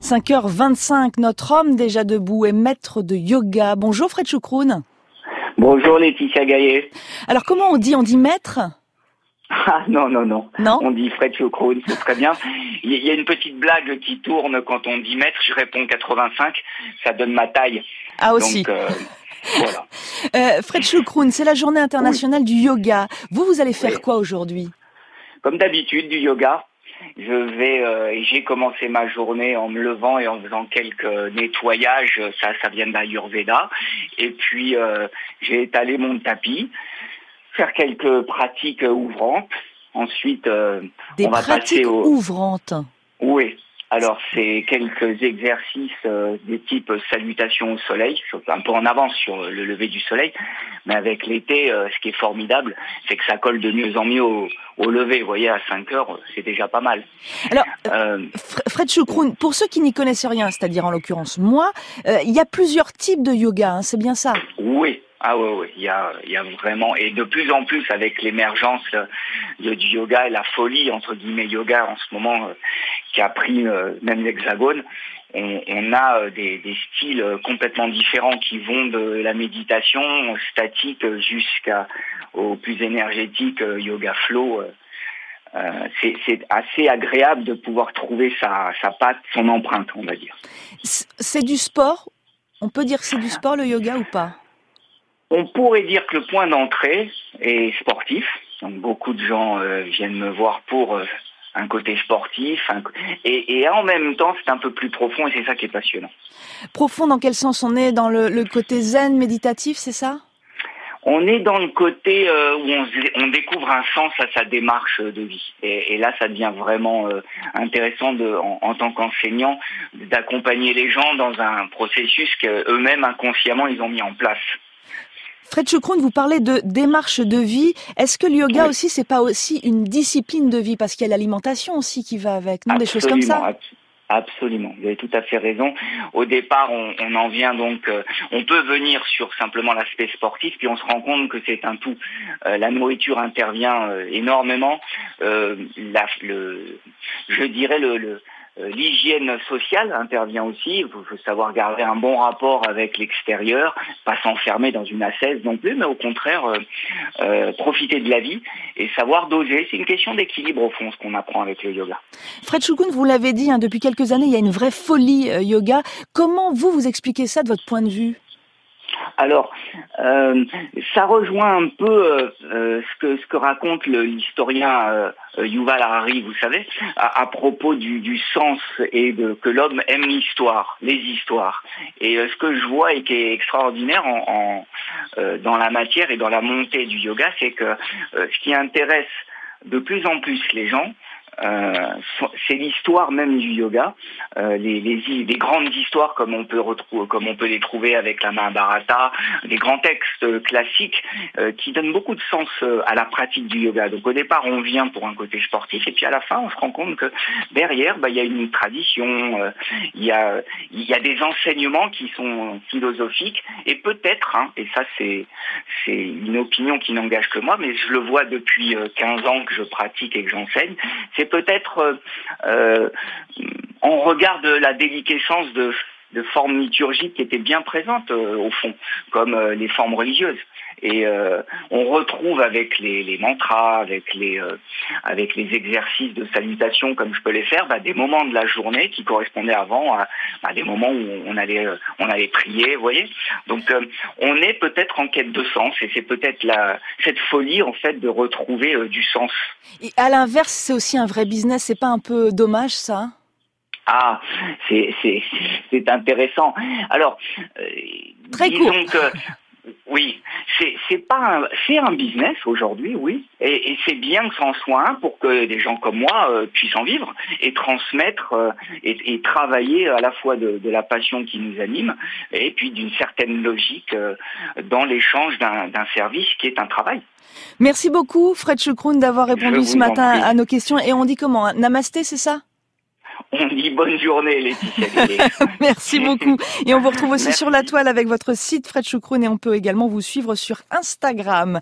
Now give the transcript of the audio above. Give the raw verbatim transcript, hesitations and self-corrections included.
cinq heures vingt-cinq, notre homme déjà debout est maître de yoga. Bonjour Fred Choucroune. Bonjour Laetitia Gaillet. Alors comment on dit ? On dit maître ? Ah non, non, non. Non. On dit Fred Choucroune, c'est très bien. Il y a une petite blague qui tourne quand on dit maître, je réponds quatre-vingt-cinq, ça donne ma taille. Ah aussi. Donc, euh, voilà. Euh, Fred Choucroune, c'est la journée internationale oui. du yoga. Vous, vous allez faire oui. quoi aujourd'hui ? Comme d'habitude, du yoga. Je vais, euh, j'ai commencé ma journée en me levant et en faisant quelques nettoyages, ça, ça vient d'Ayurveda. Et puis, euh, j'ai étalé mon tapis, faire quelques pratiques ouvrantes. Ensuite, euh, Des on va pratiques passer au... ouvrantes. Oui. Alors, c'est quelques exercices euh, des types salutation au soleil, un peu en avance sur le lever du soleil, mais avec l'été, euh, ce qui est formidable, c'est que ça colle de mieux en mieux au, au lever. Vous voyez, à cinq heures, c'est déjà pas mal. Alors, euh, Fred Choucroune, pour ceux qui n'y connaissent rien, c'est-à-dire en l'occurrence moi, euh, il y a plusieurs types de yoga, hein, c'est bien ça ? Oui. Ah oui, oui, il y a, il y a vraiment, et de plus en plus avec l'émergence du yoga et la folie, entre guillemets, yoga en ce moment, euh, qui a pris euh, même l'hexagone, on, on a euh, des, des styles complètement différents qui vont de la méditation statique jusqu'au plus énergétique euh, yoga flow. Euh, c'est, c'est assez agréable de pouvoir trouver sa, sa patte, son empreinte, on va dire. C'est du sport ? On peut dire que c'est du sport le yoga ou pas ? On pourrait dire que le point d'entrée est sportif. Donc beaucoup de gens euh, viennent me voir pour euh, un côté sportif. Un... Et, et en même temps, c'est un peu plus profond et c'est ça qui est passionnant. Profond dans quel sens ? On est dans le, le côté zen, méditatif, c'est ça ? On est dans le côté euh, où on, on découvre un sens à sa démarche de vie. Et, et là, ça devient vraiment euh, intéressant de, en, en tant qu'enseignant d'accompagner les gens dans un processus qu'eux-mêmes, inconsciemment, ils ont mis en place. Fred Choucroune, vous parlez de démarche de vie. Est-ce que le yoga oui. aussi, c'est pas aussi une discipline de vie ? Parce qu'il y a l'alimentation aussi qui va avec, non ? Des choses comme ça ? Absolument, vous avez tout à fait raison. Au départ, on, on en vient donc, euh, on peut venir sur simplement l'aspect sportif, puis on se rend compte que c'est un tout. Euh, la nourriture intervient euh, énormément. Euh, la, le, je dirais le, le l'hygiène sociale intervient aussi. Il faut, faut savoir garder un bon rapport avec l'extérieur, pas s'enfermer dans une ascèse non plus, mais au contraire euh, euh, profiter de la vie et savoir doser. C'est une question d'équilibre au fond, ce qu'on apprend avec le yoga. Fred Choucroune, vous l'avez dit, hein, depuis quelques années, il y a une vraie folie euh, yoga. Comment vous, vous expliquez ça de votre point de vue ? Alors, euh, ça rejoint un peu euh, ce que ce que raconte le, l'historien euh, Yuval Harari, vous savez, à, à propos du, du sens et de que l'homme aime l'histoire, les histoires. Et euh, ce que je vois et qui est extraordinaire en, en euh, dans la matière et dans la montée du yoga, c'est que euh, ce qui intéresse de plus en plus les gens, Euh, c'est l'histoire même du yoga, euh, les, les, les grandes histoires comme on peut retrouver, comme on peut les trouver avec la Mahabharata, des grands textes classiques euh, qui donnent beaucoup de sens euh, à la pratique du yoga. Donc au départ on vient pour un côté sportif et puis à la fin on se rend compte que derrière bah, il y a une tradition, euh, il y a il y a des enseignements qui sont philosophiques et peut-être, hein, et ça c'est c'est une opinion qui n'engage que moi, mais je le vois depuis quinze ans que je pratique et que j'enseigne, c'est peut-être euh, euh, en regard de la déliquescence de, de formes liturgiques qui étaient bien présentes euh, au fond, comme euh, les formes religieuses. Et euh, on retrouve avec les, les mantras, avec les, euh, avec les exercices de salutation comme je peux les faire, bah, des moments de la journée qui correspondaient avant à, à des moments où on allait, on allait prier, vous voyez. Donc euh, on est peut-être en quête de sens et c'est peut-être la, cette folie en fait de retrouver euh, du sens. Et à l'inverse, c'est aussi un vrai business, c'est pas un peu dommage ça ? Ah, c'est, c'est, c'est intéressant. Alors, euh, Très disons court. que oui, c'est c'est pas un, c'est un business aujourd'hui, oui, et, et c'est bien que ça en soit un pour que des gens comme moi euh, puissent en vivre et transmettre euh, et, et travailler à la fois de, de la passion qui nous anime et puis d'une certaine logique euh, dans l'échange d'un, d'un service qui est un travail. Merci beaucoup Fred Choucroune d'avoir répondu ce matin à nos questions. Et on dit comment ? Namasté, c'est ça ? On dit bonne journée, Laetitia. Merci beaucoup. Et on vous retrouve aussi Merci. Sur la toile avec votre site Fred Choucroune et on peut également vous suivre sur Instagram.